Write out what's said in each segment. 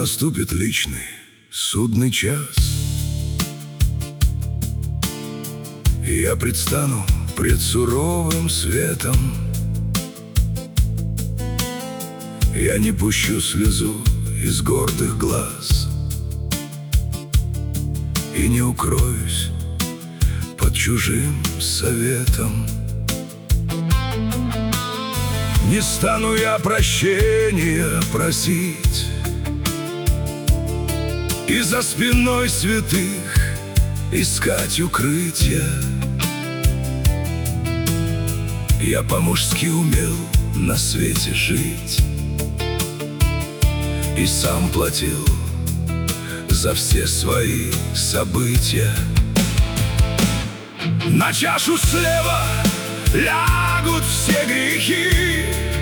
наступит личный судный час, и я предстану пред суровым светом. Я не пущу слезу из гордых глаз и не укроюсь под чужим советом. Не стану я прощения просить и за спиной святых искать укрытия. Я по-мужски умел на свете жить и сам платил за все свои события. На чашу слева лягут все грехи,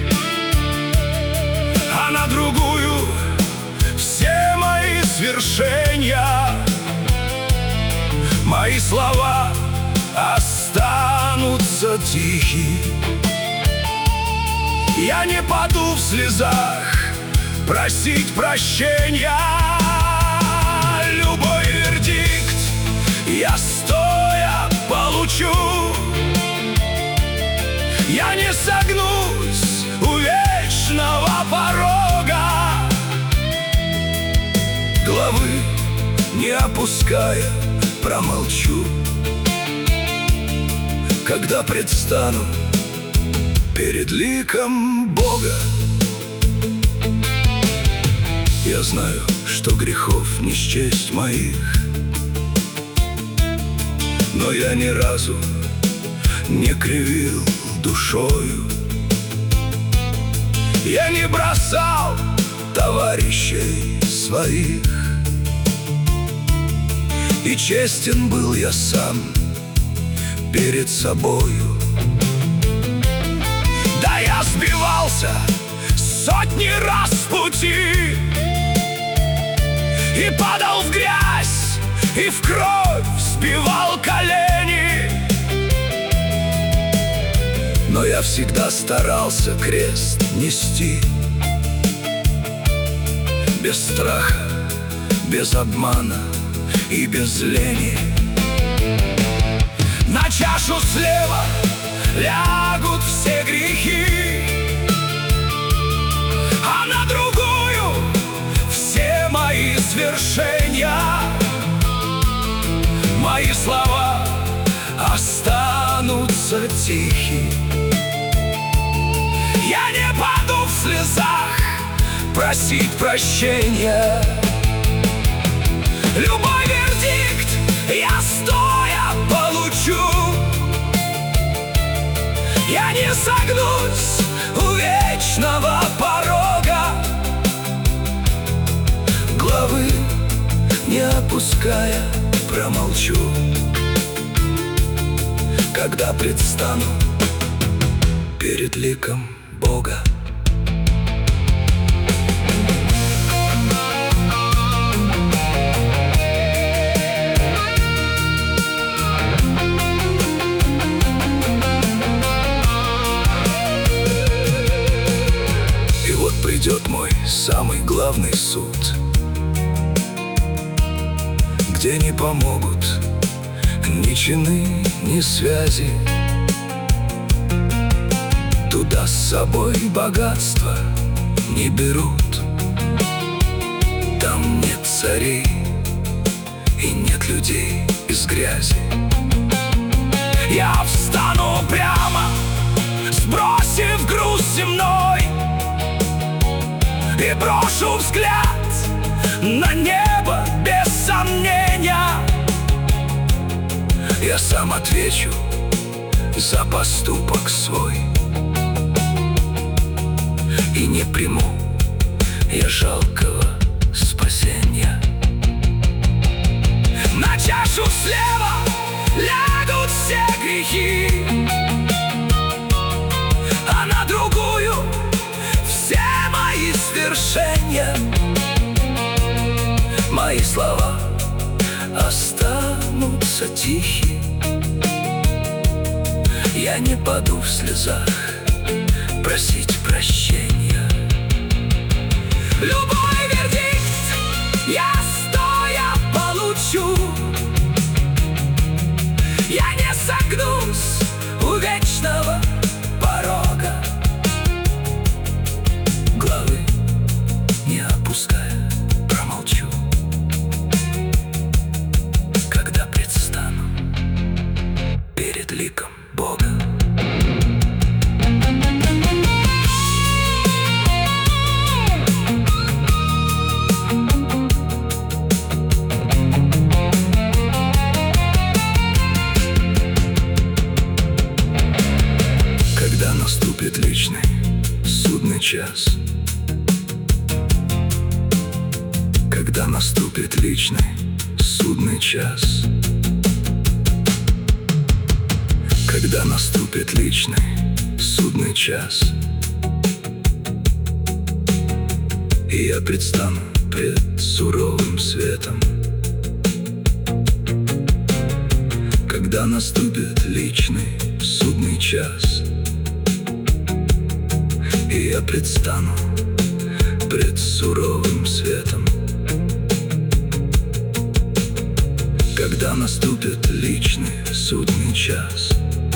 а на другую все мои свершения. Мои слова останутся тихи. Я не паду в слезах просить прощения. Любой вердикт я стоя получу. Я не согнусь у вечного порога, главы не опуская промолчу, когда предстану перед ликом Бога. Я знаю, что грехов не счесть моих, но я ни разу не кривил душою. Я не бросал товарищей своих, и честен был я сам перед собою. Да, я сбивался сотни раз с пути и падал в грязь, и в кровь сбивал колени. Но я всегда старался крест нести, без страха, без обмана и без лени. На чашу слева лягут все грехи, а на другую все мои свершения. Мои слова останутся тихи. Я не паду в слезах просить прощения. Любой вердикт я стоя получу. Я не согнусь у вечного порога, главы не опуская промолчу, когда предстану перед ликом Бога. И вот придет мой самый главный суд, где не помогут ни чины, ни связи. Туда с собой богатство не берут. Там нет царей и нет людей из грязи. Я встану прямо, сбросив груз земной, и брошу взгляд на небо без сомнения. Я сам отвечу за поступок свой, и не приму я жалкого спасения. На чашу слева лягут все грехи, а на другую все мои свершения. Мои слова останутся тихи. Я не паду в слезах просить прощения. Любой вердикт я стоя получу. Я не согнусь у вечного порога, главы не опуская, промолчу, когда предстану перед ликом Бога. Когда наступит личный судный час, когда наступит личный судный час, когда наступит личный судный час, и я предстану пред суровым светом. Когда наступит личный судный час, и я предстану пред суровым светом. Когда наступит личный судный час,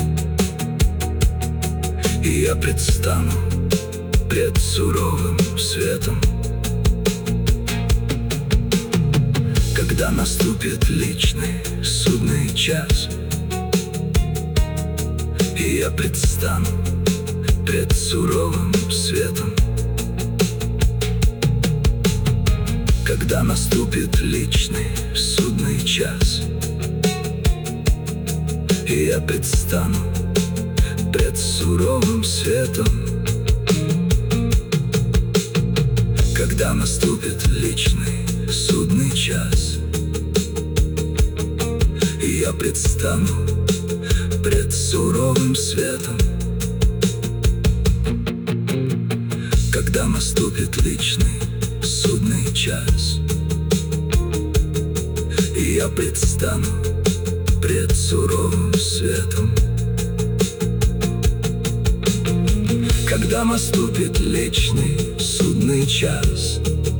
и я предстану пред суровым светом. Когда наступит личный судный час, и я предстану пред суровым светом. Когда наступит личный судный час, и я предстану пред суровым светом. Когда наступит личный судный час, и я предстану пред суровым светом. Когда наступит личный судный час, и я предстану пред суровым светом. Когда наступит личный судный час,